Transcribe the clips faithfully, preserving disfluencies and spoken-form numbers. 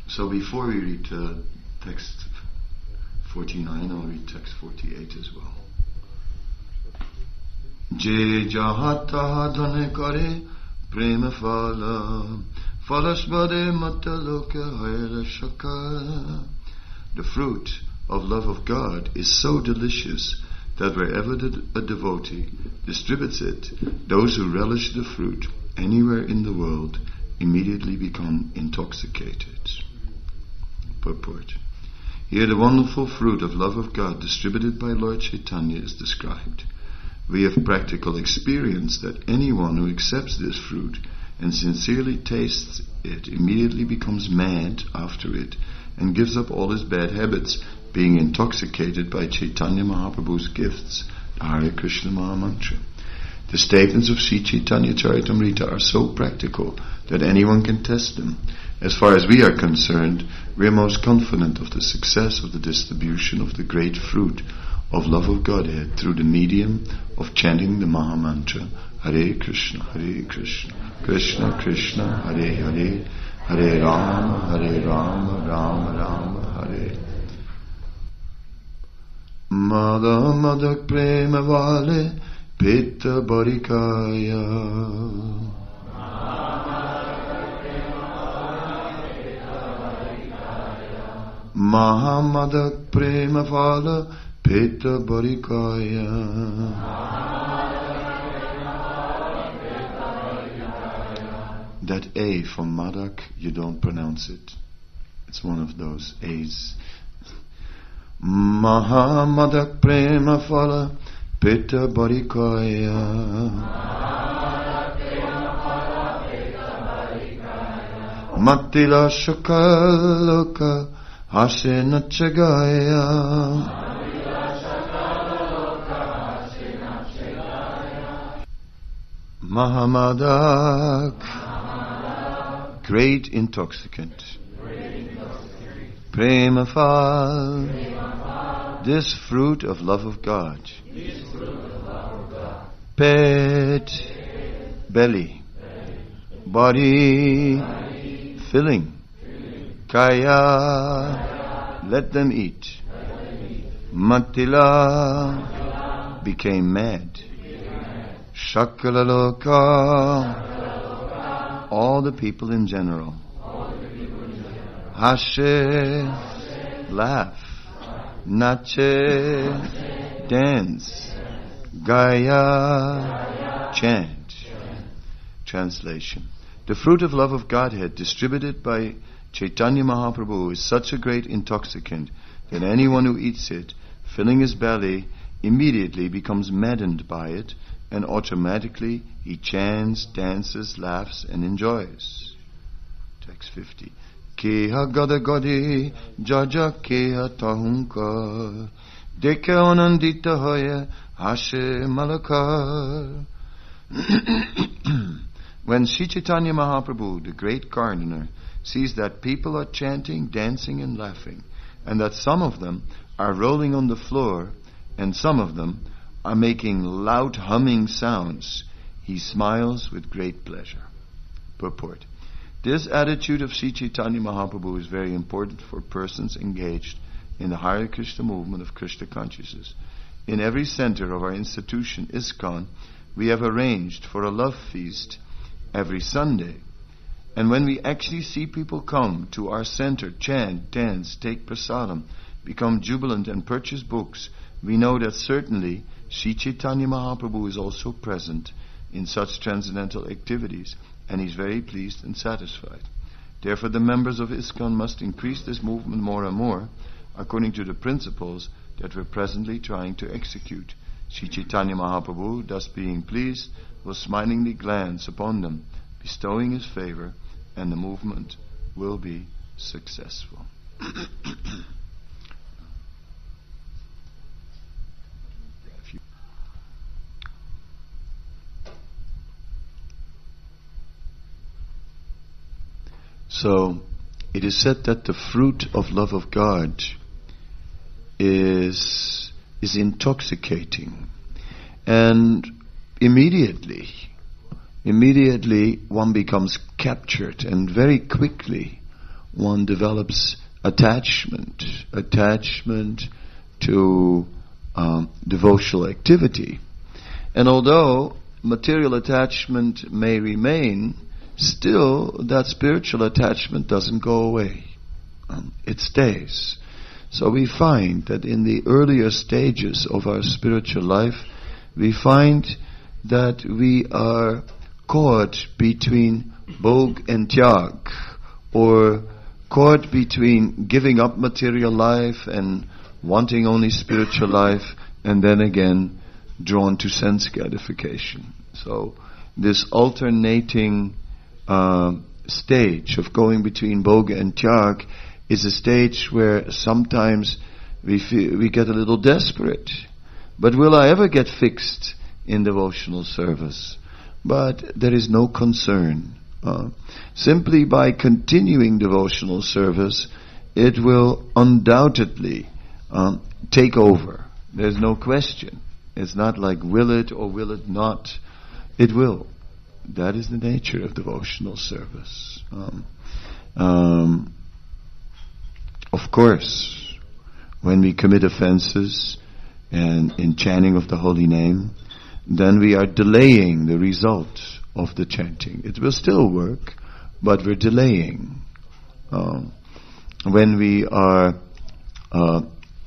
So before we read uh, text forty-nine, I'll read text forty-eight as well. Je jahata dhane kare prema phala phalasvade mataloka hayra shaka. The fruit of love of God is so delicious that wherever the, a devotee distributes it, those who relish the fruit anywhere in the world immediately become intoxicated. Purport. Here the wonderful fruit of love of God distributed by Lord Chaitanya is described. We have practical experience that anyone who accepts this fruit and sincerely tastes it immediately becomes mad after it and gives up all his bad habits, being intoxicated by Chaitanya Mahaprabhu's gifts, the Hare Krishna Maha Mantra. The statements of Sri Chaitanya Charitamrita are so practical that anyone can test them. As far as we are concerned, we are most confident of the success of the distribution of the great fruit of love of Godhead through the medium of chanting the Maha Mantra, Hare Krishna, Hare Krishna, Krishna Krishna, Hare Hare, Hare Rama, Hare Rama, Rama Rama, Hare. Mada Madak Prema Vale Pitta Barikaya. Mahamadak Prema Vala Pitta Barikaya. That A from Madak, you don't pronounce it. It's one of those A's. Mahamadak Prema Vala Pitta Barikaya. Matila Shakaloka Hase Nachagaya. Mahamadak, great intoxicant. Premafal, this fruit of love of God. Pet, belly. Body, filling. Kaya, let them eat. Matila, became mad. Shakalaloka, all the people in general. Hashe, laugh. Nache, dance. Gaya, chant. Translation. The fruit of love of Godhead distributed by Chaitanya Mahaprabhu is such a great intoxicant that anyone who eats it, filling his belly, immediately becomes maddened by it, and automatically he chants, dances, laughs, and enjoys. Text fifty. Keha gada gadi jaja keha tahunka deke anandita hoye hashe malakar. When Sri Chaitanya Mahaprabhu, the great gardener, sees that people are chanting, dancing, and laughing, and that some of them are rolling on the floor, and some of them are making loud humming sounds, he smiles with great pleasure. Purport. This attitude of Sri Chaitanya Mahaprabhu is very important for persons engaged in the Hare Krishna movement of Krishna consciousness. In every center of our institution, ISKCON, we have arranged for a love feast every Sunday. And when we actually see people come to our center, chant, dance, take prasadam, become jubilant and purchase books, we know that certainly Sri Chaitanya Mahaprabhu is also present in such transcendental activities, and is very pleased and satisfied. Therefore the members of ISKCON must increase this movement more and more, according to the principles that we're presently trying to execute. Sri Chaitanya Mahaprabhu, thus being pleased, will smilingly glance upon them, bestowing his favor, and the movement will be successful. So, it is said that the fruit of love of God is is intoxicating, and immediately, immediately one becomes captured, and very quickly one develops attachment, attachment to um, devotional activity. And although material attachment may remain, still that spiritual attachment doesn't go away. Um, it stays. So we find that in the earlier stages of our spiritual life, we find that we are caught between bhog and tyag, or caught between giving up material life and wanting only spiritual life, and then again drawn to sense gratification. So this alternating uh, stage of going between bhog and tyag is a stage where sometimes we feel, we get a little desperate. But will I ever get fixed in devotional service? But there is no concern. Uh, simply by continuing devotional service, it will undoubtedly um, take over. There's no question. It's not like will it or will it not. It will. That is the nature of devotional service. Um, um, of course, when we commit offenses and in chanting of the holy name, then we are delaying the result of the chanting. It will still work, but we're delaying. Um, when we are uh,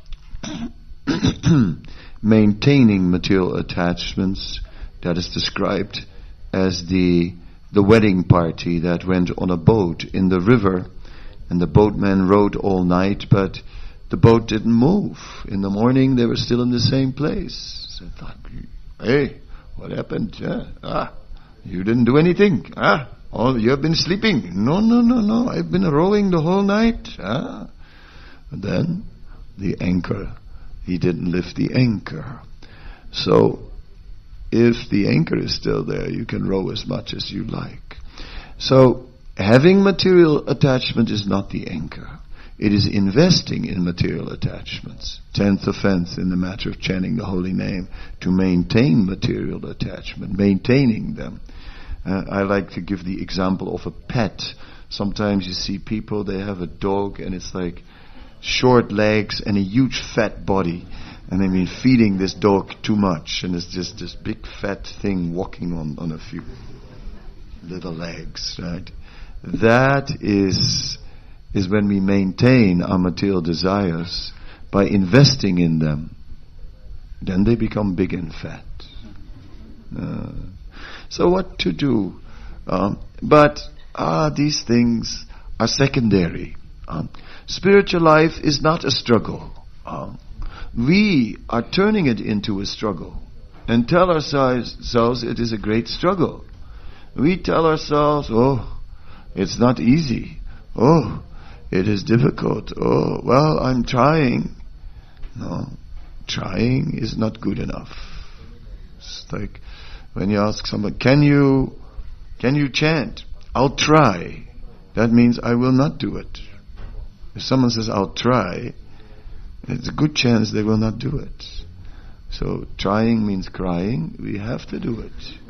maintaining material attachments, that is described as the the wedding party that went on a boat in the river, and the boatman rowed all night, but the boat didn't move. In the morning, they were still in the same place. So I thought, hey, what happened? Yeah. Ah, you didn't do anything. Ah, oh, you have been sleeping. No, no, no, no. I've been rowing the whole night. Ah. And then the anchor. He didn't lift the anchor. So if the anchor is still there, you can row as much as you like. So having material attachment is not the anchor. It is investing in material attachments. Tenth offense in the matter of chanting the holy name, to maintain material attachment, maintaining them. Uh, I like to give the example of a pet. Sometimes you see people, they have a dog and it's like short legs and a huge fat body. And they've been feeding this dog too much, and it's just this big fat thing walking on, on a few little legs, right? That is is when we maintain our material desires by investing in them. Then they become big and fat. Uh, so what to do? Um, but ah, these things are secondary. Um, spiritual life is not a struggle. Um, we are turning it into a struggle and tell ourselves it is a great struggle. We tell ourselves, oh, it's not easy. Oh, it is difficult. Oh, well, I'm trying. No, trying is not good enough. It's like when you ask someone, can you, can you chant? I'll try. That means I will not do it. If someone says, I'll try, it's a good chance they will not do it. So trying means crying. We have to do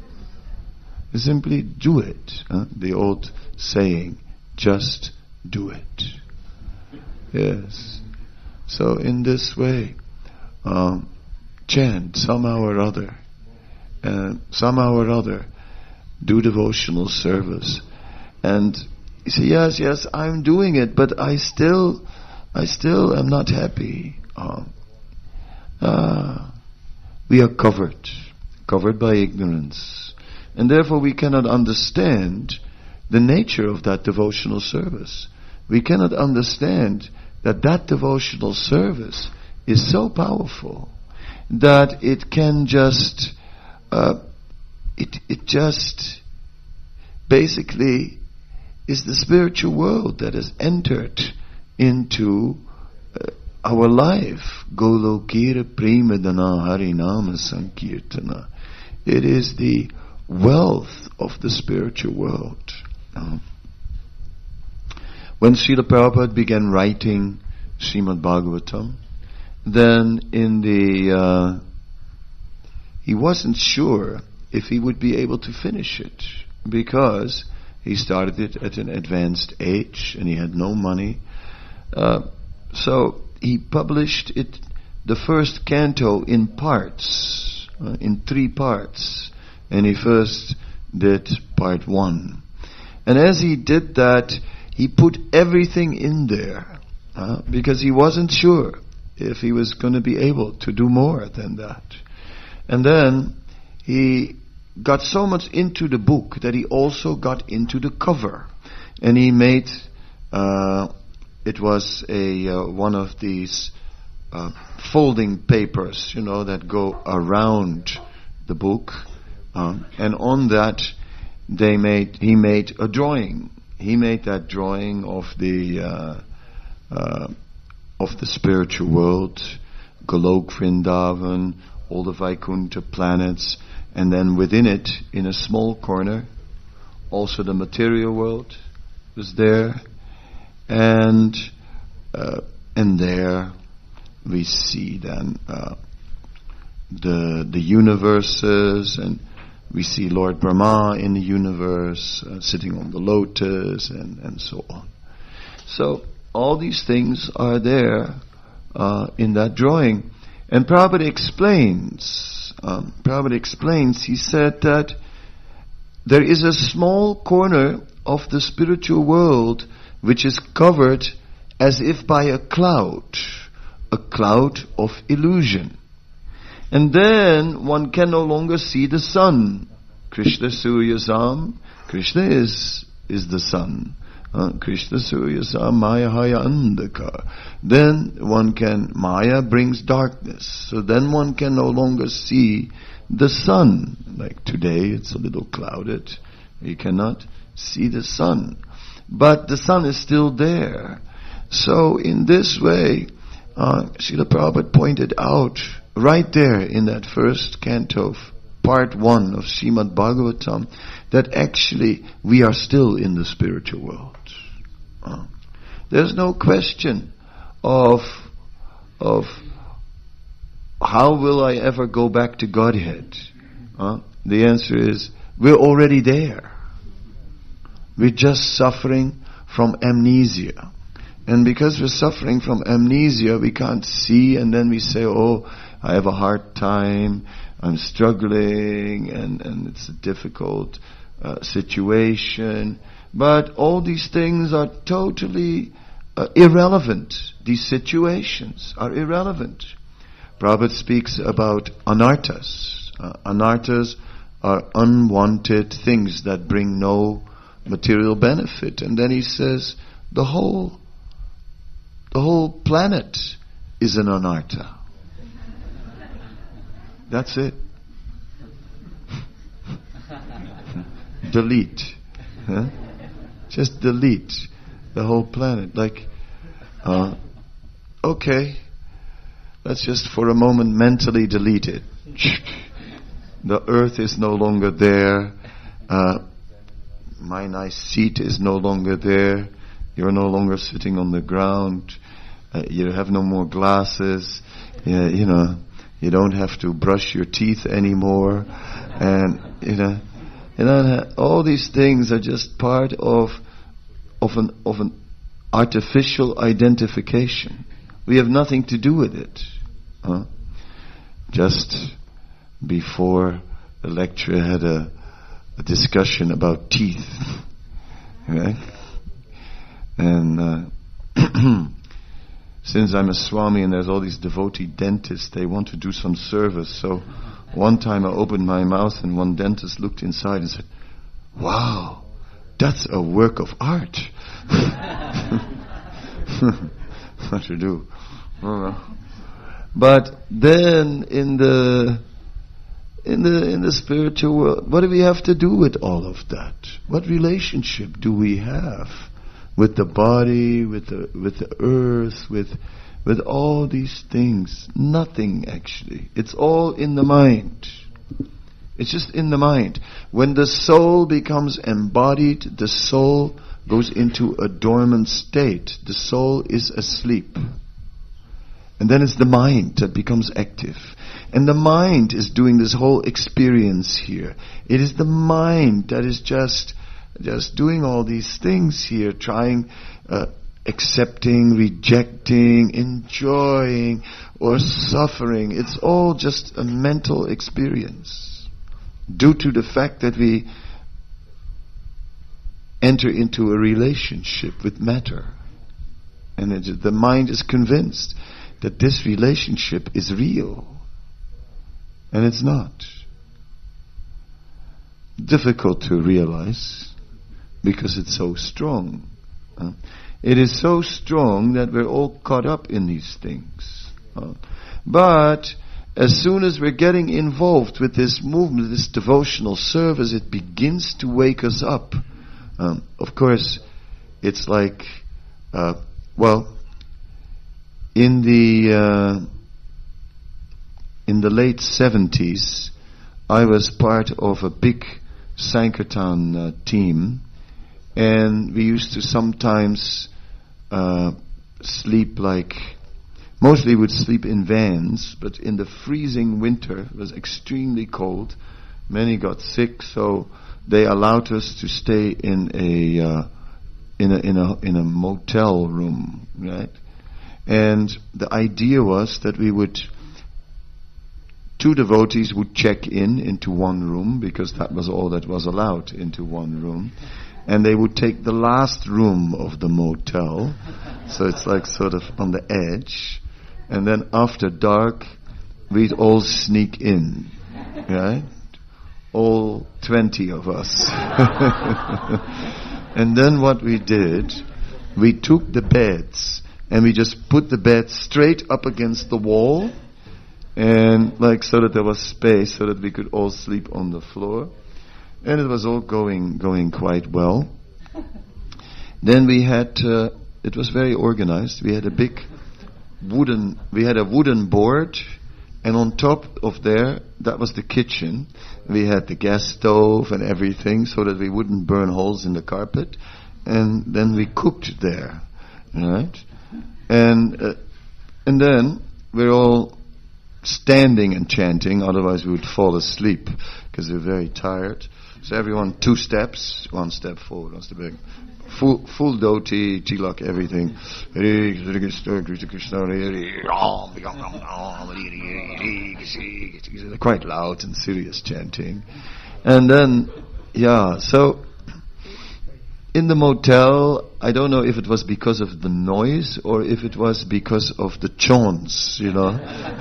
it. Simply do it. Huh? The old saying, just do it. Yes. So in this way, um, chant somehow or other. Uh, somehow or other, do devotional service. And you say, yes, yes, I'm doing it, but I still... I still am not happy. Uh, uh, we are covered, covered by ignorance. And therefore we cannot understand the nature of that devotional service. We cannot understand that that devotional service is so powerful that it can just, uh, it, it just basically is the spiritual world that has entered into uh, our life. Golokira Premadana Harinama Sankirtana. It is the wealth of the spiritual world. Uh, when Srila Prabhupada began writing Srimad Bhagavatam, then in the uh, he wasn't sure if he would be able to finish it, because He started it at an advanced age, and he had no money. Uh, so he published it, the first canto, in parts, uh, in three parts. And he first did part one. And as he did that, he put everything in there, uh, because he wasn't sure if he was going to be able to do more than that. And then he got so much into the book that he also got into the cover. And he made, uh, it was a uh, one of these uh, folding papers, you know, that go around the book. Uh, and on that, they made, he made a drawing. He made that drawing of the, uh, uh, of the spiritual world, Golok Vrindavan, all the Vaikuntha planets, and then within it, in a small corner, also the material world was there, and uh, and there we see then uh, the the universes, and we see Lord Brahma in the universe, uh, sitting on the lotus, and, and so on. So all these things are there uh, in that drawing. And Prabhupada explains, um, Prabhupada explains, he said that there is a small corner of the spiritual world which is covered as if by a cloud, a cloud of illusion. And then one can no longer see the sun. Krishna Surya Sam, Krishna is, is the sun. Uh, Krishna Surya Sam Maya Haya Andhakar. Then one can, Maya brings darkness. So then one can no longer see the sun. Like today it's a little clouded. You cannot see the sun. But the sun is still there. So in this way, uh, Srila Prabhupada pointed out right there in that first canto, part one of Srimad Bhagavatam, that actually we are still in the spiritual world. Uh, there's no question of of how will I ever go back to Godhead. Uh, the answer is we're already there. We're just suffering from amnesia. And because we're suffering from amnesia, we can't see, and then we say, oh, I have a hard time, I'm struggling, and, and it's a difficult uh, situation. But all these things are totally uh, irrelevant. These situations are irrelevant. Prabhupada speaks about anarthas. Uh, anarthas are unwanted things that bring no material benefit. And then he says, the whole, the whole planet is an anartha. That's it. Delete. Huh? Just delete the whole planet. Like, uh, okay, let's just for a moment mentally delete it. The earth is no longer there. Uh, my nice seat is no longer there. You're no longer sitting on the ground. Uh, you have no more glasses. Yeah, you know, you don't have to brush your teeth anymore. And, you know, you know, all these things are just part of of an of an artificial identification. We have nothing to do with it. Huh? Just before the lecture, I had a, a discussion about teeth, right? And uh, since I'm a Swami and there's all these devotee dentists, they want to do some service. So one time I opened my mouth and one dentist looked inside and said, "Wow, that's a work of art." What to do? I don't know. But then in the in the in the spiritual world, what do we have to do with all of that? What relationship do we have with the body, with the with the earth, with with all these things? Nothing, actually. It's all in the mind. It's just in the mind. When the soul becomes embodied, the soul goes into a dormant state. The soul is asleep. And then it's the mind that becomes active. And the mind is doing this whole experience here. It is the mind that is just just doing all these things here, trying, uh, accepting, rejecting, enjoying, or suffering. It's all just a mental experience due to the fact that we enter into a relationship with matter. And it, the mind is convinced that this relationship is real. And it's not. Difficult to realize because it's so strong. Uh, it is so strong that we're all caught up in these things. Uh, but as soon as we're getting involved with this movement, this devotional service, it begins to wake us up. Um, of course, it's like, uh, well, in the uh, in the late seventies, I was part of a big Sankirtan uh, team, and we used to sometimes uh, sleep like, mostly would sleep in vans, but in the freezing winter, it was extremely cold. Many got sick, so they allowed us to stay in a uh, in a in a in a motel room, right? And the idea was that we would, two devotees would check in into one room, because that was all that was allowed, into one room, and they would take the last room of the motel, so it's like sort of on the edge, and then after dark we'd all sneak in, right? All twenty of us. And then what we did, we took the beds and we just put the bed straight up against the wall, and like so that there was space so that we could all sleep on the floor. And it was all going going quite well. Then we had, uh, it was very organized. We had a big wooden, we had a wooden board, and on top of there, that was the kitchen. We had the gas stove and everything so that we wouldn't burn holes in the carpet. And then we cooked there, right? And uh, and then we're all standing and chanting, otherwise we would fall asleep because we're very tired. So everyone two steps, one step forward, one step back. Full, full dhoti, tilak, everything. Quite loud and serious chanting. And then, yeah, so in the motel, I don't know if it was because of the noise or if it was because of the chants, you know.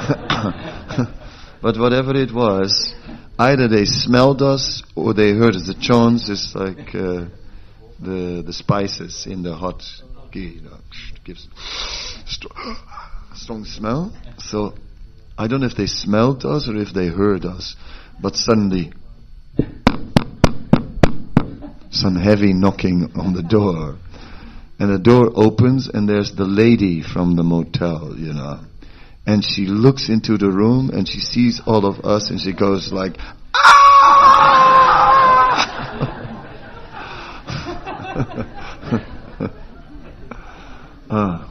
But whatever it was, either they smelled us or they heard us. The chants is like uh, the the spices in the hot ghee, you know, gives strong, strong smell. So I don't know if they smelled us or if they heard us, but suddenly some heavy knocking on the door, and the door opens and there's the lady from the motel, you know, and she looks into the room and she sees all of us and she goes like, ah.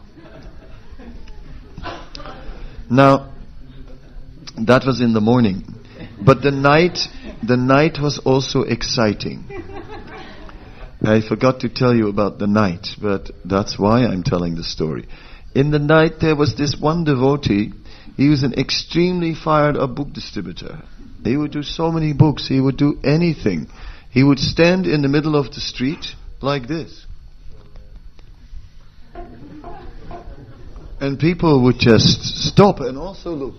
Now that was in the morning, but the night the night was also exciting. I forgot to tell you about the night, but that's why I'm telling the story. In the night there was this one devotee. He was an extremely fired up book distributor. He would do so many books. He would do anything. He would stand in the middle of the street like this. And people would just stop and also look.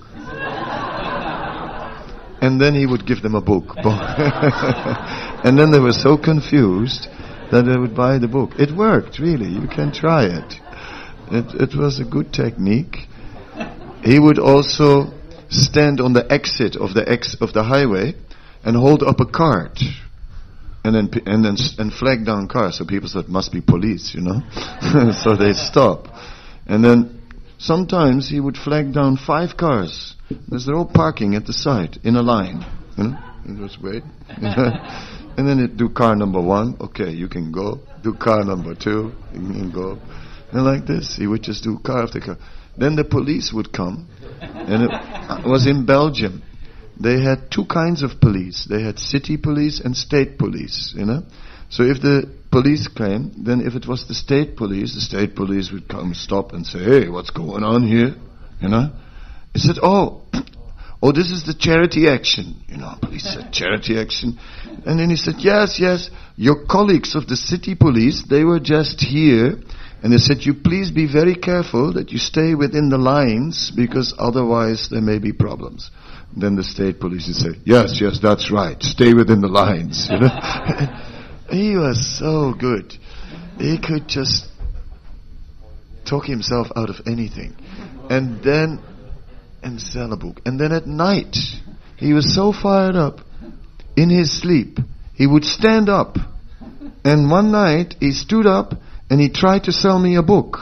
And then he would give them a book. And then they were so confused that they would buy the book. It worked, really. You can try it. It, it was a good technique. He would also stand on the exit of the ex of the highway and hold up a cart, and then and then and flag down cars. So people said, "Must be police," you know. So they stop, and then sometimes he would flag down five cars because they're all parking at the side in a line. You know, and just wait. And then he'd do car number one, okay, you can go. Do car number two, you can go. And like this, he would just do car after car. Then the police would come, and it was in Belgium. They had two kinds of police. They had city police and state police, you know. So if the police came, then if it was the state police, the state police would come, stop and say, hey, what's going on here? You know? He said, oh, oh, this is the charity action. You know, police said, charity action. And then he said, yes, yes, your colleagues of the city police, they were just here. And they said, you please be very careful that you stay within the lines, because otherwise there may be problems. Then the state police would say, yes, yes, that's right, stay within the lines. You know? He was so good. He could just talk himself out of anything. And then, and sell a book. And then at night, he was so fired up, in his sleep, he would stand up. And one night, he stood up, and he tried to sell me a book.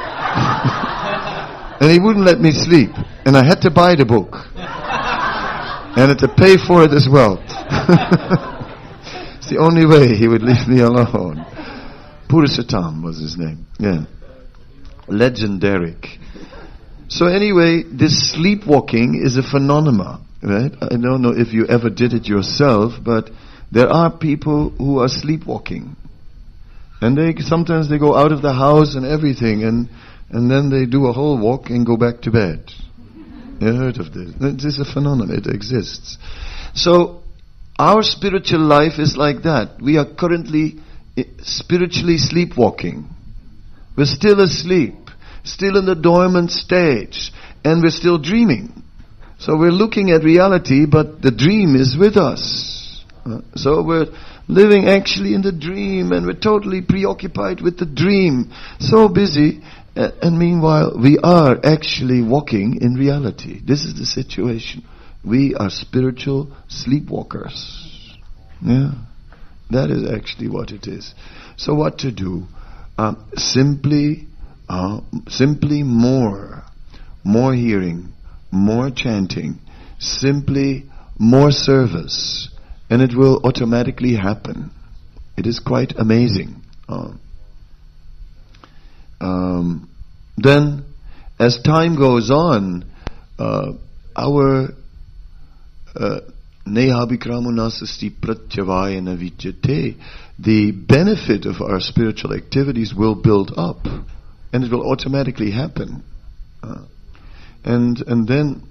And he wouldn't let me sleep. And I had to buy the book. And I had to pay for it as well. It's the only way he would leave me alone. Purushottam was his name. Yeah. Legendaric. So anyway, this sleepwalking is a phenomenon, right? I don't know if you ever did it yourself, but there are people who are sleepwalking. And they sometimes they go out of the house and everything, and and then they do a whole walk and go back to bed. You heard of this? This is a phenomenon. It exists. So our spiritual life is like that. We are currently spiritually sleepwalking. We're still asleep, still in the dormant stage, and we're still dreaming. So we're looking at reality, but the dream is with us. Uh, so we're living actually in the dream, and we're totally preoccupied with the dream. So busy, uh, and meanwhile we are actually walking in reality. This is the situation. We are spiritual sleepwalkers. Yeah, that is actually what it is. So what to do? Uh, simply, uh, simply more, more hearing, more chanting, simply more service, and it will automatically happen. It is quite amazing. Uh, um, then, as time goes on, uh, our uh, Nehabhikramunasasti pratyavayana vidyate, the benefit of our spiritual activities will build up, and it will automatically happen. Uh, and and then,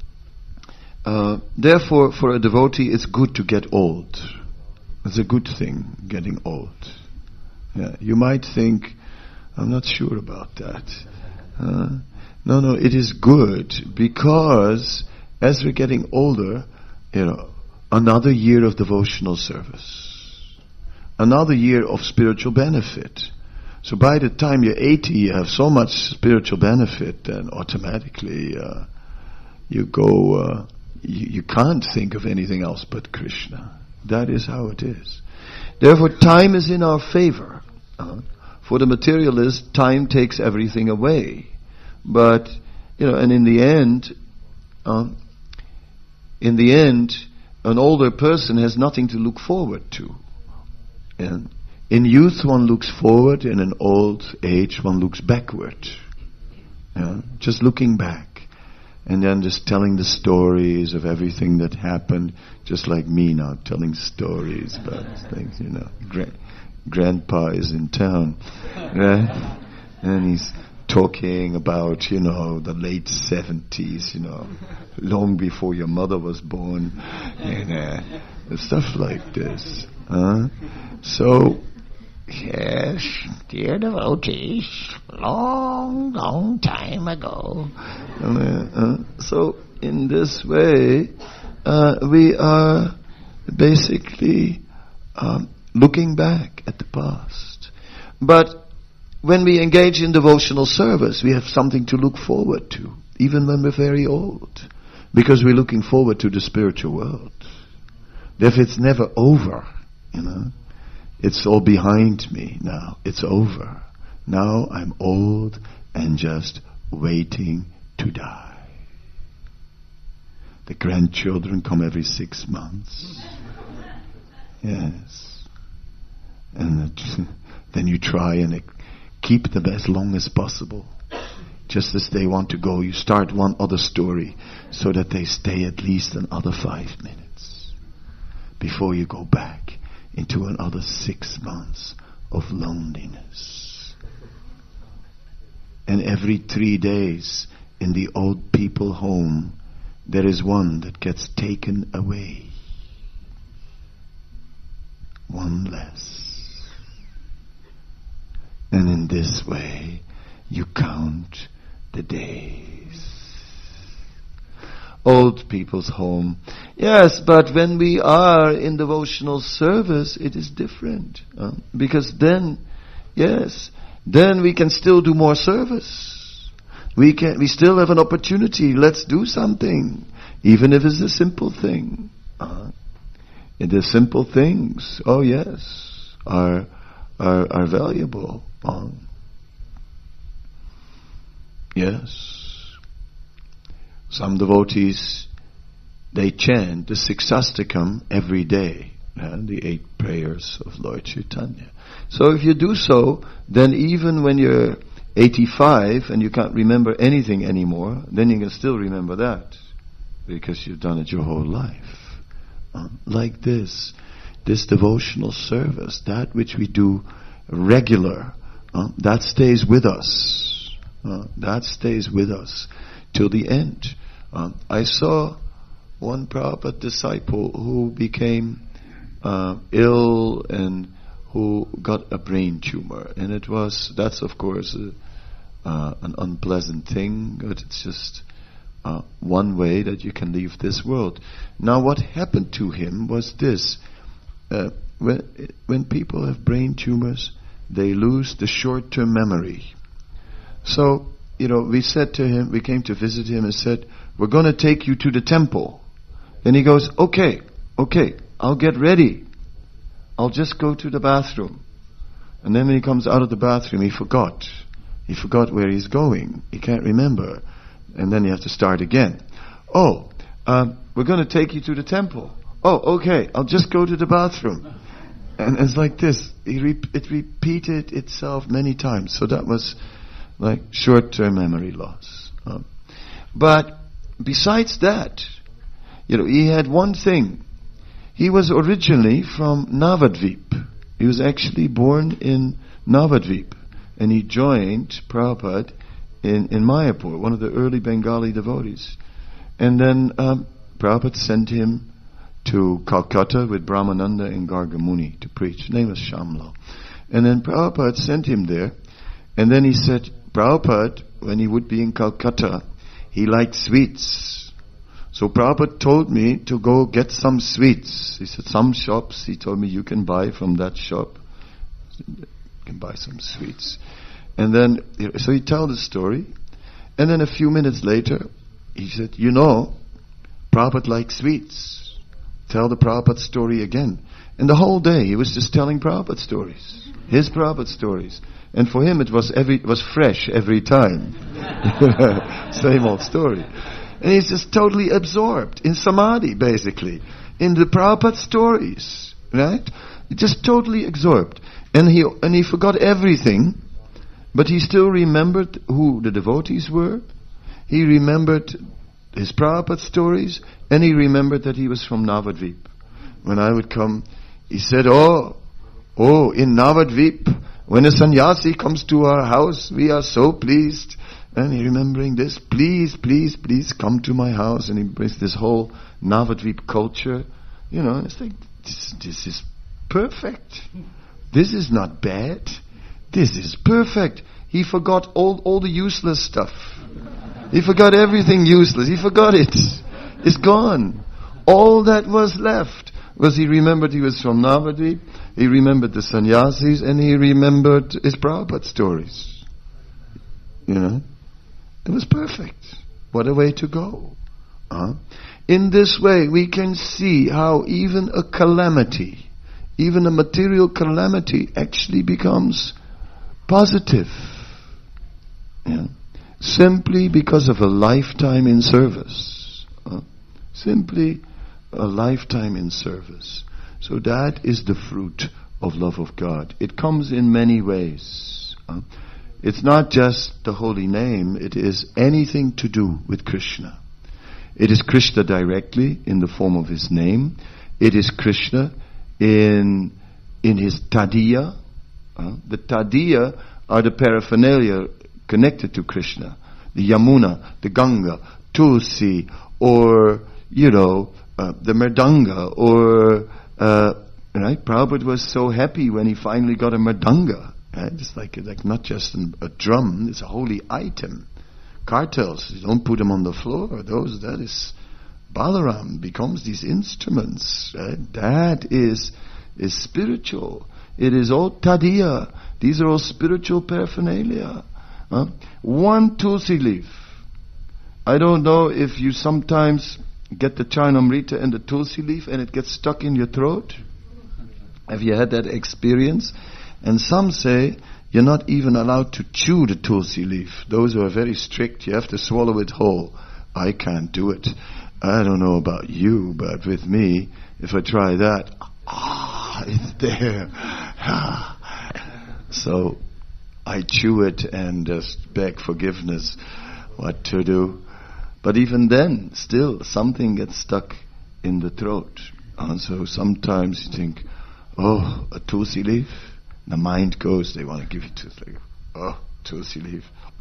uh, therefore, for a devotee, it's good to get old. It's a good thing, getting old. Yeah, you might think, I'm not sure about that. Uh, no, no, it is good, because as we're getting older, you know, another year of devotional service, another year of spiritual benefit. So by the time you're eighty, you have so much spiritual benefit, and automatically uh, you go, uh, you, you can't think of anything else but Krishna. That is how it is. Therefore, time is in our favor. Uh, for the materialist, time takes everything away. But, you know, and in the end, uh, in the end, an older person has nothing to look forward to. And in youth one looks forward, in an old age one looks backward. Yeah? Just looking back. And then just telling the stories of everything that happened, just like me now, telling stories about things, you know. Gra- Grandpa is in town, right? And he's talking about, you know, the late seventies, you know, long before your mother was born, and uh, stuff like this. Huh? So, yes, dear devotees, long, long time ago. And, uh, uh, so, in this way, uh, we are basically um, looking back at the past. But when we engage in devotional service, we have something to look forward to, even when we're very old, because we're looking forward to the spiritual world. Therefore, it's never over, you know. It's all behind me now. It's over. Now I'm old and just waiting to die. The grandchildren come every six months. Yes. And it, then you try and keep them as long as possible. Just as they want to go, you start one other story so that they stay at least another five minutes before you go back into another six months of loneliness. And every three days in the old people home, there is one that gets taken away. One less. And in this way, you count the days. Old people's home. Yes, but when we are in devotional service, it is different. Uh, because then, yes, then we can still do more service. We can, we still have an opportunity. Let's do something. Even if it's a simple thing. Uh, and the simple things, oh yes, are, are, are valuable. Uh, yes. Some devotees, they chant the Sixastikam every day, uh, the eight prayers of Lord Chaitanya. So if you do so, then even when you're eighty-five and you can't remember anything anymore, then you can still remember that, because you've done it your whole life. Uh, like this, this devotional service, that which we do regular, uh, that stays with us. Uh, that stays with us till the end. Um, I saw one Prabhupada disciple who became uh, ill and who got a brain tumor, and it was, that's of course a, uh, an unpleasant thing, but it's just uh, one way that you can leave this world. Now what happened to him was this, uh, when, when people have brain tumors, they lose the short-term memory. So, you know, we said to him, we came to visit him and said, we're going to take you to the temple. And he goes, okay, okay, I'll get ready. I'll just go to the bathroom. And then when he comes out of the bathroom, he forgot. He forgot where he's going. He can't remember. And then you have to start again. Oh, um, we're going to take you to the temple. Oh, okay, I'll just go to the bathroom. And it's like this. He re- it repeated itself many times. So that was like short-term memory loss. Um, but besides that, you know, he had one thing. He was originally from Navadvip. He was actually born in Navadvip. And he joined Prabhupada in, in Mayapur, one of the early Bengali devotees. And then um, Prabhupada sent him to Calcutta with Brahmananda and Gargamuni to preach. His name was Shamla. And then Prabhupada sent him there. And then he said, Prabhupada, when he would be in Calcutta, he liked sweets. So Prabhupada told me to go get some sweets. He said, some shops, he told me, you can buy from that shop. You can buy some sweets. And then, so he told the story. And then a few minutes later, he said, you know, Prabhupada likes sweets. Tell the Prabhupada story again. And the whole day he was just telling Prabhupada stories. His Prabhupada stories. And for him it was every it was fresh every time. Same old story. And he's just totally absorbed in samadhi, basically. In the Prabhupada stories. Right? Just totally absorbed. And he and he forgot everything, but he still remembered who the devotees were. He remembered his Prabhupada stories, and he remembered that he was from Navadvip. When I would come, he said, oh, oh, in Navadvip, when a sannyasi comes to our house, we are so pleased. And he remembering this, please, please, please come to my house. And he brings this whole Navadvip culture. You know, it's like, this, this is perfect. This is not bad. This is perfect. He forgot all, all the useless stuff. He forgot everything useless. He forgot it. It's gone. All that was left was he remembered he was from Navadvip, he remembered the sannyasis, and he remembered his Prabhupada stories. You know? It was perfect. What a way to go. Huh? In this way, we can see how even a calamity, even a material calamity, actually becomes positive. Yeah. Simply because of a lifetime in service. Uh, simply a lifetime in service. So that is the fruit of love of God. It comes in many ways. Uh, it's not just the holy name, it is anything to do with Krishna. It is Krishna directly in the form of his name. It is Krishna in in his tadiya. Uh, the tadiya are the paraphernalia connected to Krishna. The Yamuna, the Ganga, Tulsi, or, you know, uh, the Mridanga, or, uh, right? Prabhupada was so happy when he finally got a Mridanga. Right? It's like, like not just an, a drum, it's a holy item. Cartels, you don't put them on the floor. Those, that is, Balaram becomes these instruments. Right? That is, is spiritual. It is all tadiya. These are all spiritual paraphernalia. Huh? One tulsi leaf. I don't know if you sometimes get the Charnamrita and the tulsi leaf and it gets stuck in your throat. Have you had that experience? And some say you're not even allowed to chew the tulsi leaf. Those who are very strict, you have to swallow it whole. I can't do it. I don't know about you, but with me, if I try that, ah, it's there. So I chew it and just beg forgiveness what to do. But even then, still, something gets stuck in the throat. And so sometimes you think, oh, a tulsi leaf? The mind goes, they want to give you tulsi leaf. Oh, tulsi leaf.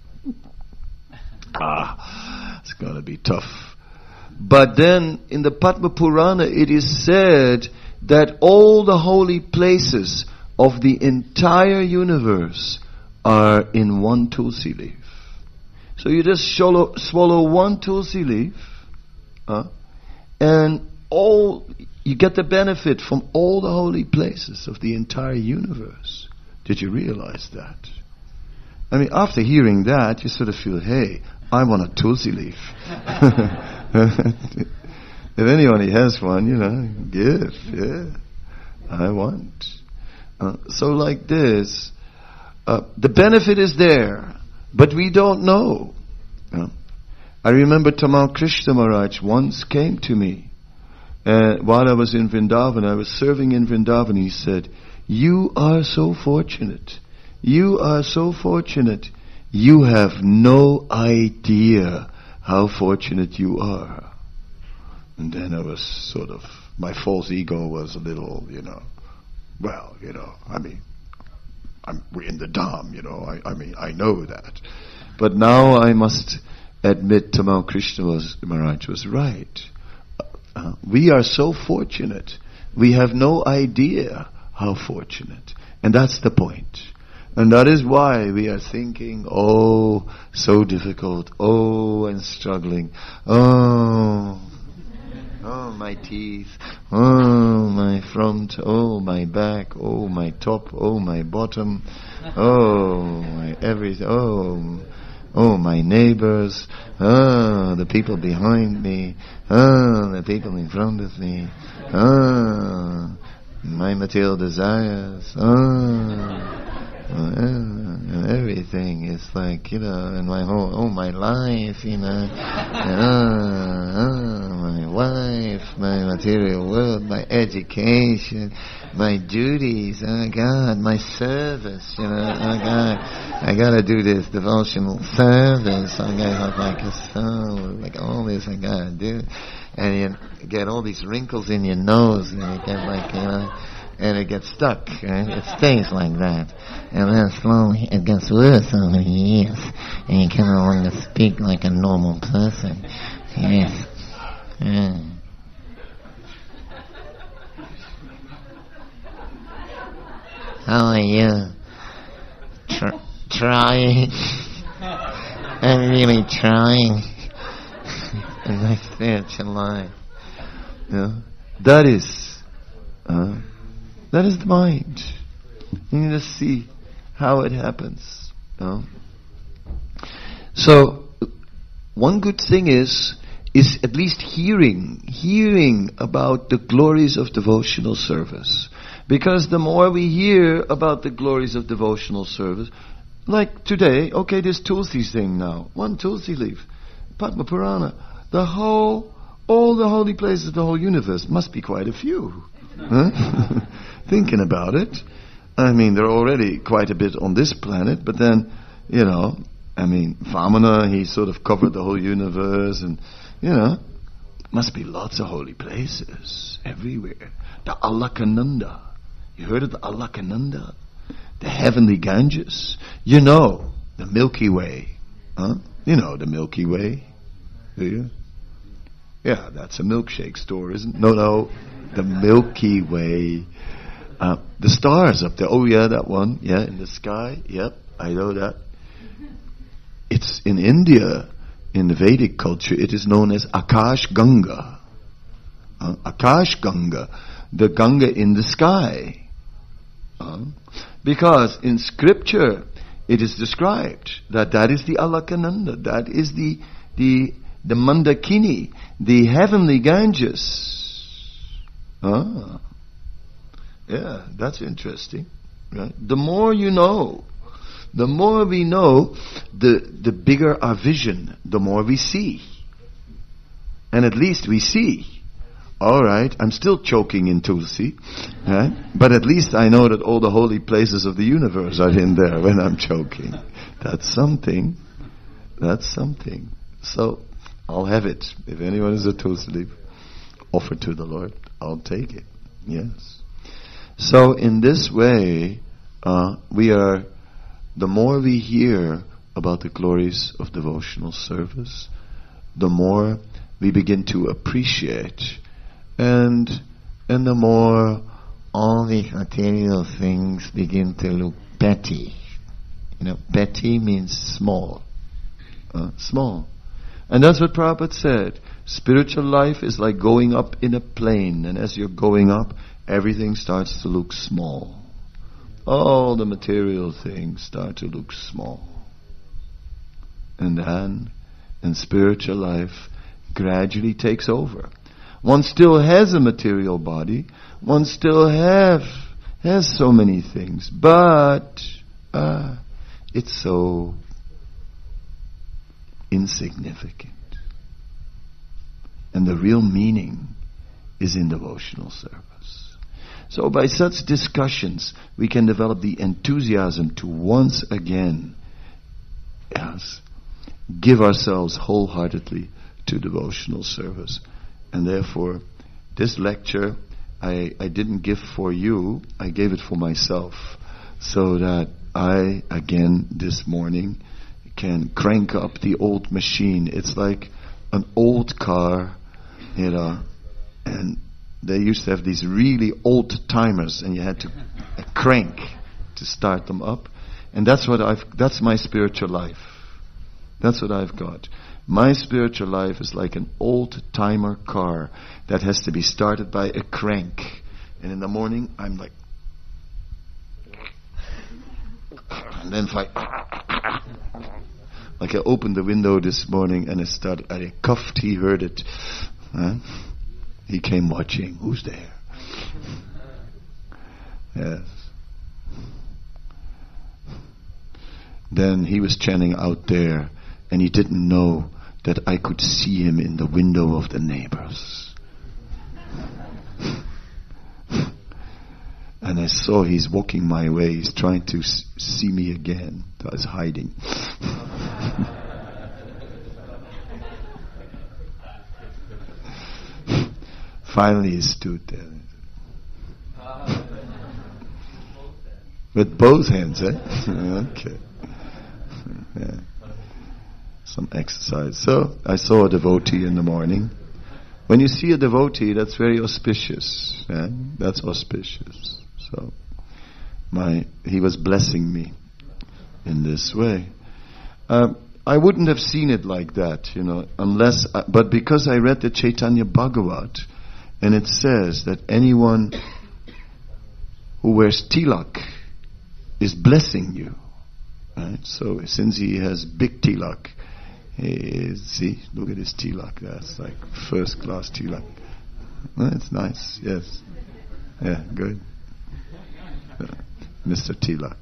Ah, it's going to be tough. But then, in the Padma Purana, it is said that all the holy places of the entire universe are in one tulsi leaf. So you just swallow, swallow one tulsi leaf, uh, and all you get the benefit from all the holy places of the entire universe. Did you realize that? I mean, after hearing that, you sort of feel, hey, I want a tulsi leaf. If anyone has one, you know, give, yeah, I want. Uh, so like this, uh, the benefit is there, but we don't know. Uh, I remember Tamal Krishna Maharaj once came to me, uh, while I was in Vrindavan, I was serving in Vrindavan, he said, you are so fortunate, you are so fortunate, you have no idea how fortunate you are. And then I was sort of, my false ego was a little, you know, well, you know, I mean, I'm, we're in the Dham, you know, I, I mean, I know that. But now I must admit Tamal Krishna was, Maharaj was right. Uh, we are so fortunate. We have no idea how fortunate. And that's the point. And that is why we are thinking, oh, so difficult, oh, and struggling, oh, oh, my teeth, oh, my front, oh, my back, oh, my top, oh, my bottom, oh, my everything, oh, oh, my neighbors, oh, the people behind me, oh, the people in front of me, oh, my material desires, oh, and everything is like, you know, and my whole, oh, my life, you know, and, oh, oh, my wife, my material world, my education, my duties, oh God, my service, you know, oh God, I gotta do this devotional service, I gotta have like a soul, like all this I gotta do, and you get all these wrinkles in your nose, and you get like, you know, and it gets stuck, right? It stays like that. And then slowly it gets worse over the years. And you can no longer speak like a normal person. Yes. Yeah. How are you? Tr- trying. I'm really trying. In my spiritual life. Yeah. That is... Uh, That is the mind. You need to see how it happens. You know? So, one good thing is, is at least hearing, hearing about the glories of devotional service. Because the more we hear about the glories of devotional service, like today, okay, this Tulsi thing now, one Tulsi leaf, Padma Purana, the whole, all the holy places of the whole universe must be quite a few. Huh? Thinking about it, I mean, there are already quite a bit on this planet, but then, you know, I mean, Vamana, he sort of covered the whole universe, and, you know, must be lots of holy places everywhere. The Alakananda, You heard of the Alaknanda? The heavenly Ganges? You know, the Milky Way. Huh? You know the Milky Way. Do you? Yeah, that's a milkshake store, isn't it? No, no. The Milky Way. Uh, the stars up there. Oh yeah, that one. Yeah, in the sky. Yep, I know that. It's in India, in the Vedic culture, it is known as Akash Ganga. Uh, Akash Ganga. The Ganga in the sky. Uh, because in scripture, it is described that that is the Alaknanda. That is the, the, the Mandakini. The heavenly Ganges. Ah. Yeah, that's interesting. Right? The more you know, the more we know, the the bigger our vision, the more we see. And at least we see. Alright, I'm still choking in Tulsi, right? But at least I know that all the holy places of the universe are in there when I'm choking. That's something. That's something. So, I'll have it. If anyone is a Tulsi, offer to the Lord, I'll take it. Yes. So in this way, uh, we are, the more we hear about the glories of devotional service, the more we begin to appreciate, and and the more all these material things begin to look petty. You know, petty means small. Uh, small. And that's what Prabhupada said. Spiritual life is like going up in a plane, and as you're going up, everything starts to look small. All the material things start to look small. And then, and spiritual life gradually takes over. One still has a material body. One still have has so many things, but uh, it's so insignificant. And the real meaning is in devotional service. So by such discussions, we can develop the enthusiasm to once again, yes, give ourselves wholeheartedly to devotional service. And therefore, this lecture, I, I didn't give for you, I gave it for myself, so that I, again, this morning, can crank up the old machine. It's like an old car, you know, and they used to have these really old timers, and you had to uh, crank to start them up. And that's what I've, that's my spiritual life. That's what I've got. My spiritual life is like an old timer car that has to be started by a crank. And in the morning, I'm like, and then if I, like I opened the window this morning and it started, I coughed, he heard it. Huh? He came watching. Who's there? Yes. Then he was chanting out there, and he didn't know that I could see him in the window of the neighbors. And I saw he's walking my way. He's trying to s- see me again. I was hiding. Finally he stood there. With both hands, eh? Okay. Yeah. Some exercise. So, I saw a devotee in the morning. When you see a devotee, that's very auspicious. Yeah? That's auspicious. So, my he was blessing me in this way. Uh, I wouldn't have seen it like that, you know, unless, I, but because I read the Chaitanya Bhagavat, and it says that anyone who wears tilak is blessing you. Right? So since he has big tilak, he, see, look at his tilak. That's like first class tilak. That's nice, yes. Yeah, good. Uh, Mister Tilak.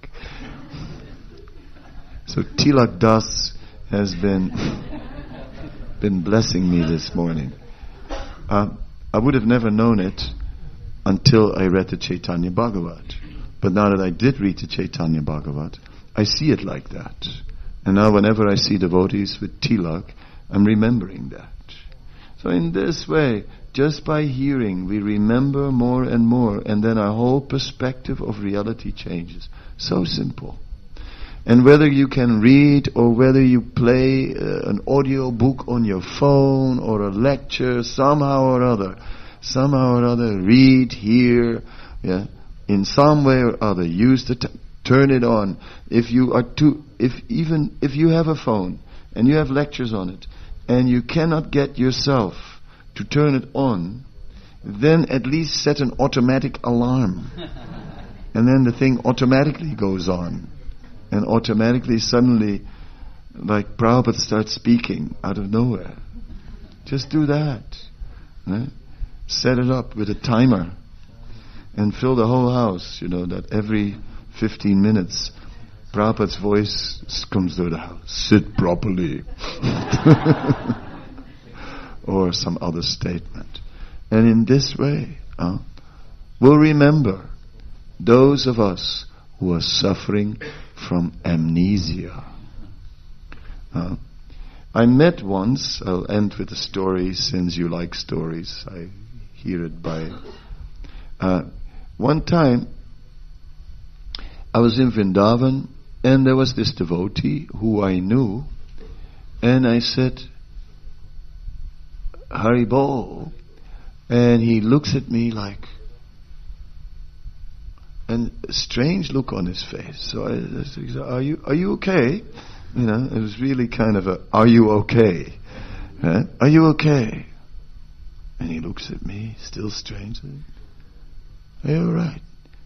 So Tilak Das has been been blessing me this morning. Uh, I would have never known it until I read the Chaitanya Bhagavat. But now that I did read the Chaitanya Bhagavat, I see it like that. And now whenever I see devotees with tilak, I'm remembering that. So in this way, just by hearing, we remember more and more, and then our whole perspective of reality changes. So simple. And whether you can read or whether you play uh, an audio book on your phone or a lecture, somehow or other, somehow or other, read, hear, yeah, in some way or other, use the, t- turn it on. If you are too, if even if you have a phone and you have lectures on it, and you cannot get yourself to turn it on, then at least set an automatic alarm. And then the thing automatically goes on. And automatically, suddenly, like Prabhupada starts speaking out of nowhere. Just do that. Right? Set it up with a timer. And fill the whole house, you know, that every fifteen minutes, Prabhupada's voice comes through the house. Sit properly. Or some other statement. And in this way, uh, we'll remember those of us who are suffering from amnesia. Uh, I met once, I'll end with a story since you like stories. I hear it by... Uh, one time, I was in Vrindavan, and there was this devotee who I knew, and I said, Hari Bol, and he looks at me like, and a strange look on his face. So I, I said, are you, are you okay? You know, it was really kind of a, are you okay? Huh? Are you okay? And he looks at me, still strangely. Are you alright?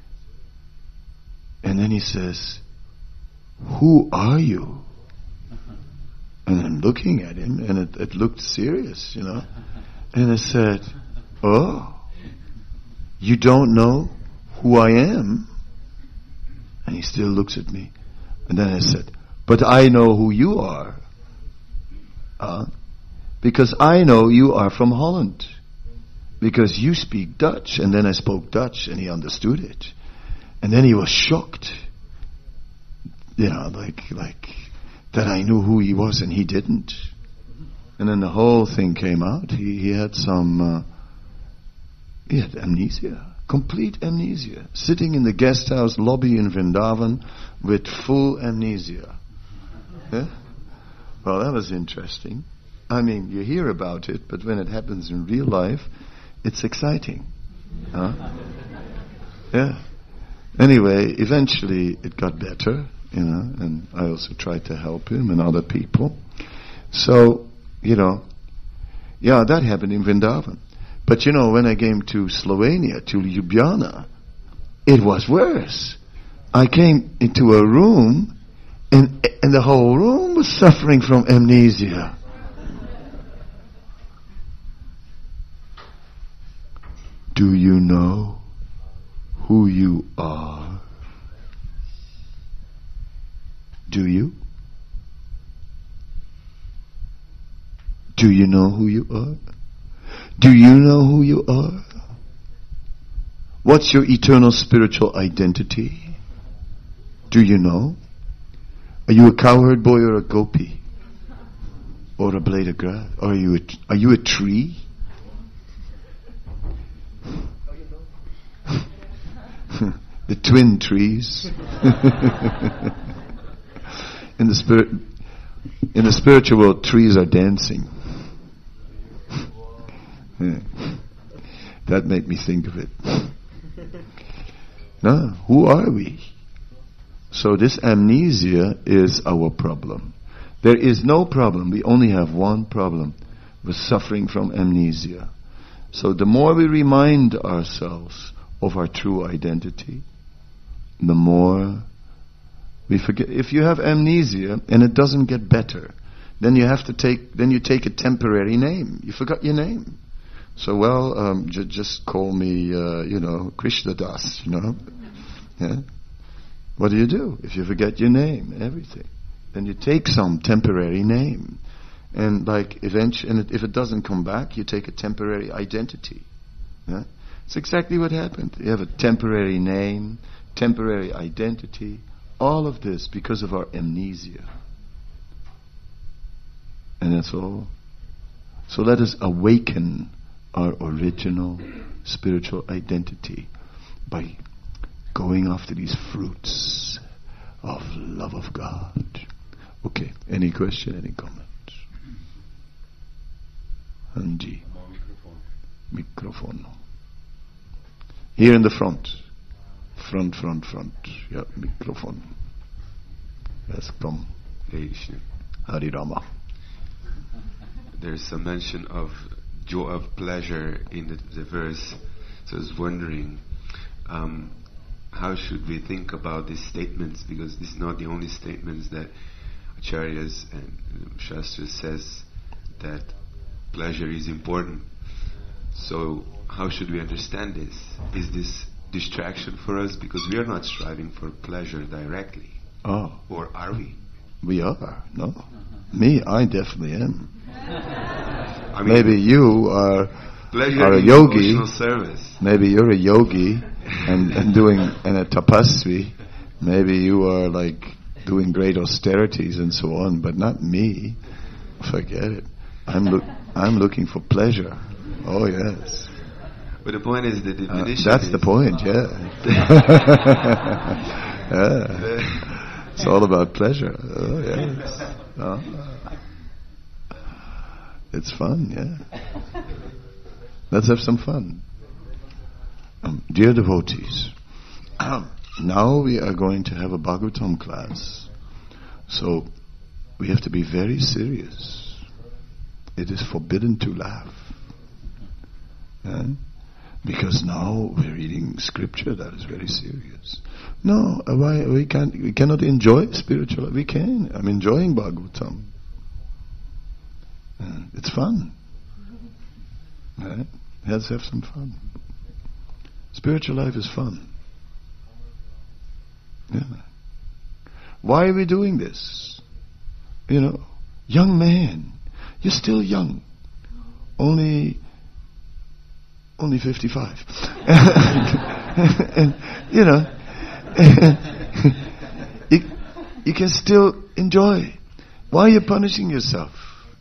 And then he says, who are you? And I'm looking at him, and it, it looked serious, you know. And I said, oh, you don't know who I am? And he still looks at me. And then I said, but I know who you are. Uh, because I know you are from Holland. Because you speak Dutch. And then I spoke Dutch, and he understood it. And then he was shocked. You know, like, like, that I knew who he was and he didn't. And then the whole thing came out. He, he had some, uh, he had amnesia. Complete amnesia. Sitting in the guest house lobby in Vrindavan with full amnesia. Yeah? Well, that was interesting. I mean, you hear about it, but when it happens in real life, it's exciting. Huh? Yeah. Anyway, eventually it got better, you know, and I also tried to help him and other people. So, you know, yeah, that happened in Vrindavan. But you know, when I came to Slovenia, to Ljubljana, it was worse. I came into a room, and, and the whole room was suffering from amnesia. Do you know who you are? Do you? Do you know who you are? Do you know who you are? What's your eternal spiritual identity? Do you know? Are you a cowherd boy or a gopi? Or a blade of grass? Or are you a, are you a tree? The twin trees. In the spirit, in the spiritual world, trees are dancing. Yeah. That made me think of it. No, who are we? So this amnesia is our problem. There is no problem. We only have one problem. We're suffering from amnesia. So the more we remind ourselves of our true identity, the more we forget. If you have amnesia and it doesn't get better, then you have to take, then you take a temporary name. You forgot your name. So, well, um, j- just call me, uh, you know, Krishna Das, you know. Yeah? What do you do if you forget your name and everything? Then you take some temporary name. And like, eventually, and if it doesn't come back, you take a temporary identity. Yeah? It's exactly what happened. You have a temporary name, temporary identity, all of this because of our amnesia. And that's all. So let us awaken our original spiritual identity by going after these fruits of love of God. Okay, any question, any comment? Anji. Microphone. Here in the front. Front, front, front. Yeah, microphone. Yes, come. Hari Rama. There's a mention of joy of pleasure in the, the verse. So I was wondering, um, how should we think about these statements? Because this is not the only statements that Acharyas and Shastras says that pleasure is important. So how should we understand this? Is this distraction for us? Because we are not striving for pleasure directly. Oh. Or are we? We are, no. Me, I definitely am. I mean, maybe you are, pleasure are a in yogi. emotional service. Maybe you're a yogi and, and doing and a tapasvi. Maybe you are like doing great austerities and so on, but not me. Forget it. I'm look I'm looking for pleasure. Oh yes. But the point is that the uh, definition that's is the point, yeah. Yeah. It's all about pleasure. Oh yes. Oh. It's fun, yeah. Let's have some fun. Um, dear devotees, um, now we are going to have a Bhagavatam class. So we have to be very serious. It is forbidden to laugh. Yeah? Because now we're reading scripture that is very serious. No, why we can't we cannot enjoy spiritual. We can. I'm enjoying Bhagavatam. Uh, it's fun. Right? Let's have some fun. Spiritual life is fun. Yeah. Why are we doing this? You know, young man, you're still young. Only, only fifty-five. And, you know, you, you can still enjoy. Why are you punishing yourself?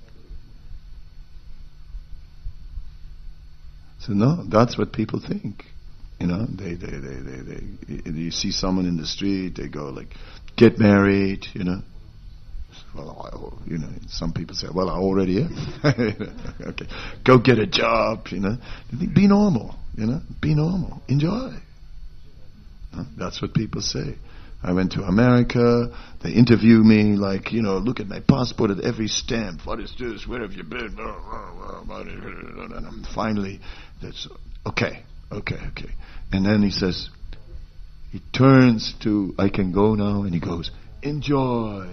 So no, that's what people think. You know, they, they, they, they, they, you see someone in the street, they go like, get married, you know. Well, I, you know, some people say, well, I already am. Okay, go get a job, you know. Be normal, you know. Be normal. Enjoy. Huh? That's what people say. I went to America. They interview me like, you know, look at my passport at every stamp. What is this? Where have you been? And finally, that's okay, okay, okay. And then he says, he turns to, I can go now, and he goes, enjoy.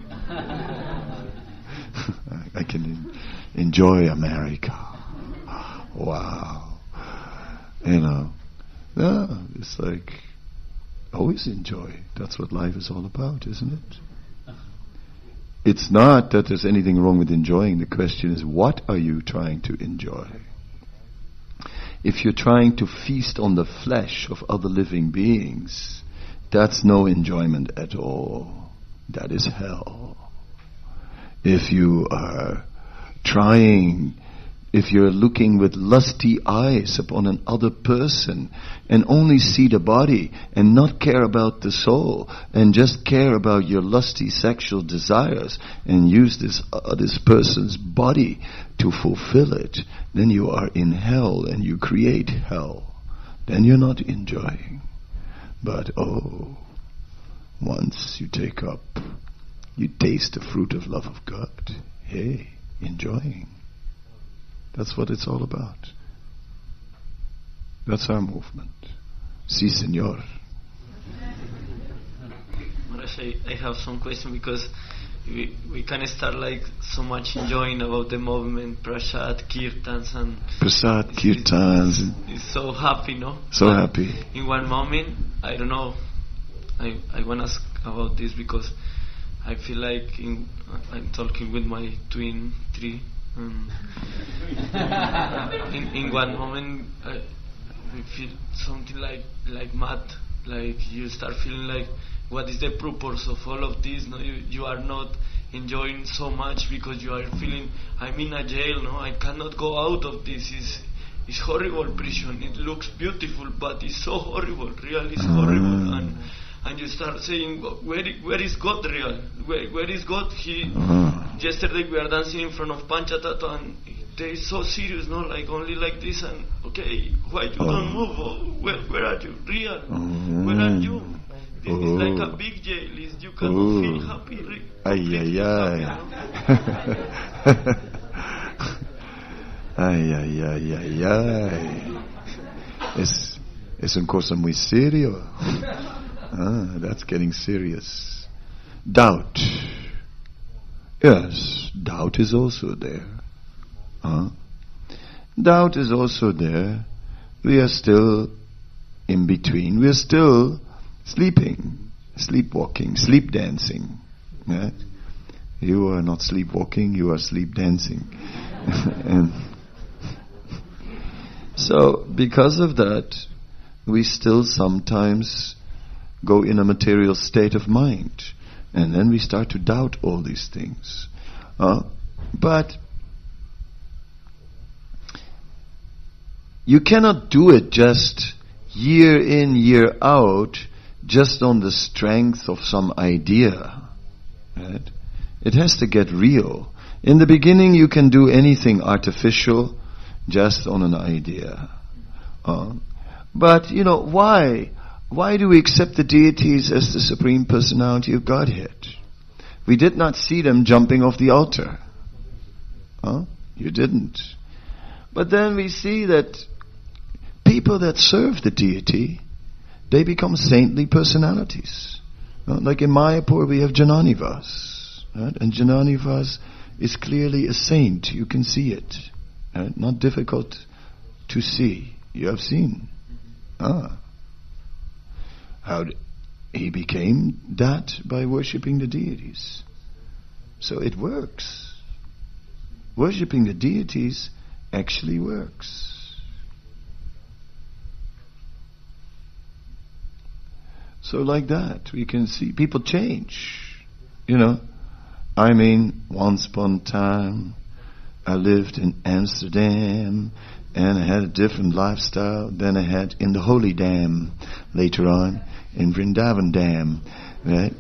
I can en- enjoy America. Wow. You know, yeah, it's like, always enjoy. That's what life is all about, isn't it? It's not that there's anything wrong with enjoying. The question is, what are you trying to enjoy? If you're trying to feast on the flesh of other living beings, that's no enjoyment at all. That is hell. If you are trying, if you're looking with lusty eyes upon an other person and only see the body and not care about the soul and just care about your lusty sexual desires and use this uh, this person's body to fulfill it, then you are in hell and you create hell. Then you're not enjoying. But oh, once you take up, you taste the fruit of love of God. Hey, enjoying. That's what it's all about. That's our movement. Si, senor. Maharaj, I, I have some question because we, we can start like so much enjoying about the movement, prasad, kirtans, and prasad, kirtans. It's, it's so happy, no? So but happy. In one moment, I don't know. I I want to ask about this because I feel like in, I'm talking with my twin tree. Um, in, in one moment, I, I feel something like like mad, like you start feeling like, what is the purpose of all of this? No, you, you are not enjoying so much because you are feeling, I'm in a jail, no, I cannot go out of this. It's, it's horrible prison. It looks beautiful, but it's so horrible. Real is horrible. And and you start saying, where where is God real? Where where is God? He yesterday we are dancing in front of Panchatato and they is so serious, no, like only like this, and okay, why you don't move? Oh, where where are you? Real? Where are you? This is like a big jail. Is you cannot feel happy. Re- ay ay ay. Ay ay ay ay ay. Es es una cosa muy serio. Ah, that's getting serious. Doubt. Yes, doubt is also there. Huh? Doubt is also there. We are still in between. We are still sleeping, sleepwalking, sleep dancing. Right? You are not sleepwalking, you are sleep dancing. And so, because of that, we still sometimes go in a material state of mind. And then we start to doubt all these things. Uh, but you cannot do it just year in, year out, just on the strength of some idea. Right? It has to get real. In the beginning you can do anything artificial just on an idea. Uh, but, you know, why? Why do we accept the deities as the Supreme Personality of Godhead? We did not see them jumping off the altar. Huh? You didn't. But then we see that people that serve the deity, they become saintly personalities. Uh, like in Mayapur we have Jananivas. Right? And Jananivas is clearly a saint. You can see it. Right? Not difficult to see. You have seen. Ah. How d- he became that by worshipping the deities. So it works. Worshipping the deities actually works. So like that, we can see people change. You know, I mean, once upon a time, I lived in Amsterdam, and I had a different lifestyle than I had in the Holy Dam later on, in Vrindavan Dam, right?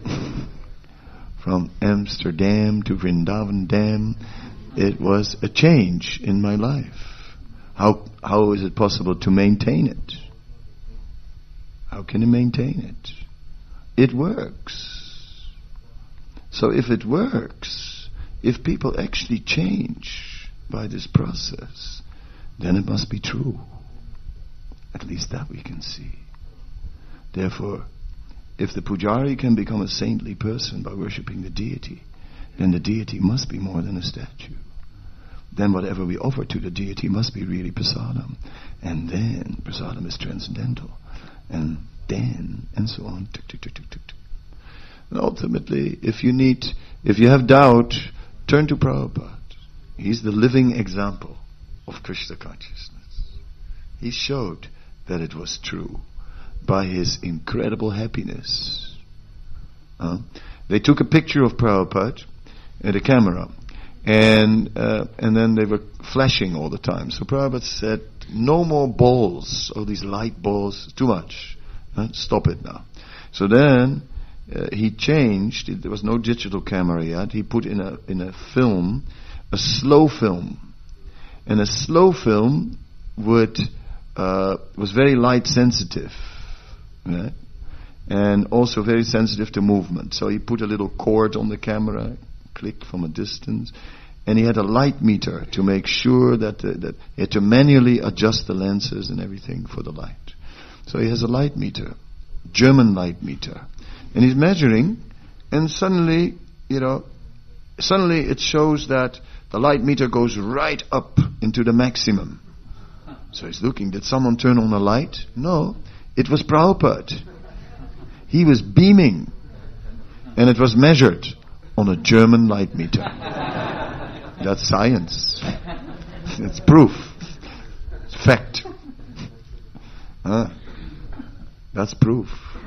From Amsterdam to Vrindavan Dam, it was a change in my life. How how is it possible to maintain it? How can you maintain it? It works. So if it works, if people actually change by this process, then it must be true. At least that we can see. Therefore, if the pujari can become a saintly person by worshipping the deity, then the deity must be more than a statue. Then whatever we offer to the deity must be really prasadam. And then prasadam is transcendental. And then, and so on. Tuk, tuk, tuk, tuk, tuk, tuk. And ultimately, if you need, if you have doubt, turn to Prabhupada. He's the living example of Krishna consciousness. He showed that it was true by his incredible happiness. Uh, they took a picture of Prabhupada at a camera, and uh, and then they were flashing all the time. So Prabhupada said, no more balls, all these light balls, too much. Uh, stop it now. So then uh, he changed. There was no digital camera yet. He put in a in a film, a slow film. And a slow film would uh, was very light sensitive, right? And also very sensitive to movement. So he put a little cord on the camera, click from a distance, and he had a light meter to make sure that uh, that he had to manually adjust the lenses and everything for the light. So he has a light meter, German light meter, and he's measuring, and suddenly, you know, suddenly it shows that the light meter goes right up into the maximum. So he's looking, did someone turn on the light? No, it was Prabhupada. He was beaming, and it was measured on a German light meter. That's science. It's proof. It's fact. Huh? That's proof.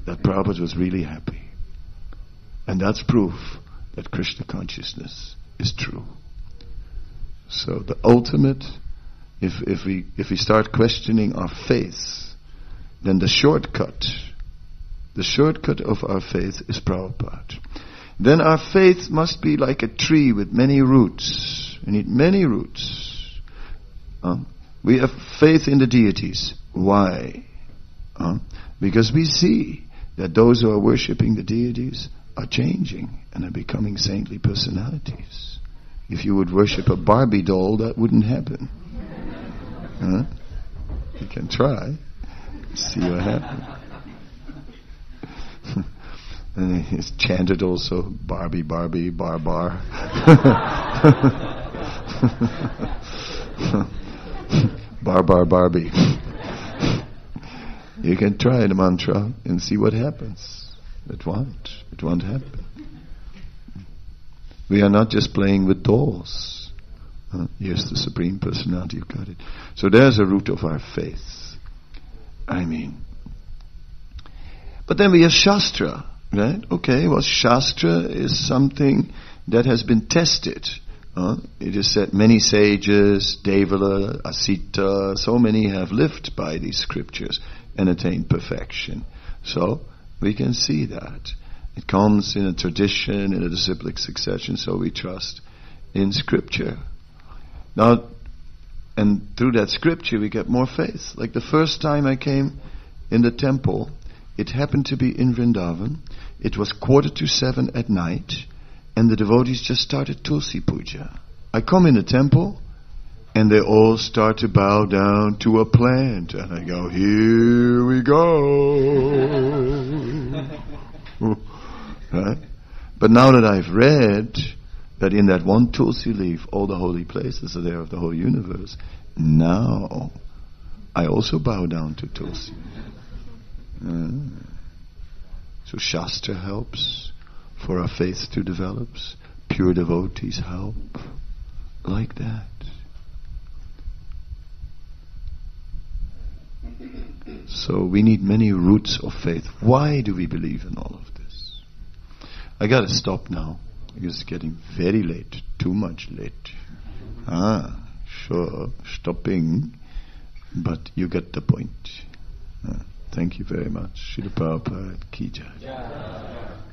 that Prabhupada was really happy. And that's proof that Krishna consciousness is true. So the ultimate, if if we if we start questioning our faith, then the shortcut, the shortcut of our faith is Prabhupada. Then our faith must be like a tree with many roots. We need many roots. Uh, we have faith in the deities. Why? Uh, because we see that those who are worshipping the deities are changing and are becoming saintly personalities. If you would worship a Barbie doll, that wouldn't happen. Huh? You can try. See what happens. And it's chanted also, Barbie, Barbie, Bar, Bar. Bar, Bar, Barbie. You can try the mantra and see what happens. It won't. It won't happen. We are not just playing with dolls. Uh, yes, the Supreme Personality, you got it. So there's a root of our faith. I mean. But then we have Shastra, right? Okay, well, Shastra is something that has been tested. Uh, it is said many sages, Devala, Asita, so many have lived by these scriptures and attained perfection. So we can see that. It comes in a tradition, in a disciplic succession, so we trust in scripture. Now, and through that scripture we get more faith. Like the first time I came in the temple, it happened to be in Vrindavan. It was quarter to seven at night, and the devotees just started Tulsi Puja. I come in the temple, and they all start to bow down to a plant. And I go, here we go. Right? But now that I've read that in that one Tulsi leaf, all the holy places are there of the whole universe, now I also bow down to Tulsi. Uh, so Shastra helps for our faith to develop. Pure devotees help. Like that. So we need many roots of faith. Why do we believe in all of this? I gotta stop now. Because it's getting very late. Too much late. Ah, sure. Stopping. But you get the point. Uh, thank you very much. Srila Prabhupada Ki Jai.